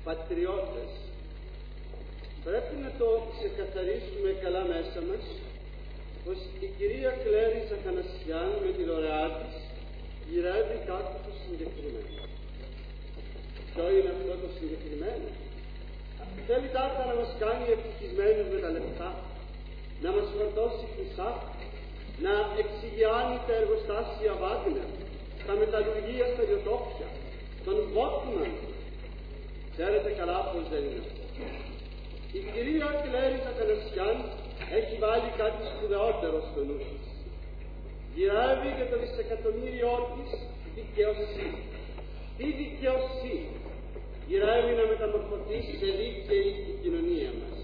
πατριώτες, πρέπει να το ξεκαθαρίσουμε καλά μέσα μας πως η κυρία Κλέρης Αθανασιάν με τη δωρεά της γυρεύει κάτι το συγκεκριμένο. Ποιο είναι αυτό το συγκεκριμένο? Θέλει τάχα να μας κάνει ευτυχισμένους με τα λεφτά, να μας φορτώσει χρυσά, να εξηγιάνει τα εργοστάσια Βάγνερ, τα μεταλλουργία στα Ιωτόπια, τον Βότμαν. Ξέρετε καλά πως δεν είναι αυτό. Η κυρία Κλέρης Αθανασιάν έχει βάλει κάτι σπουδαιότερο στο νου της. Γυρεύει για το δισεκατομμύριό της δικαιοσύνη. Τι δικαιοσύνη? Γυρεύει να μεταμορφωθεί σε δίκαιη η κοινωνία μας.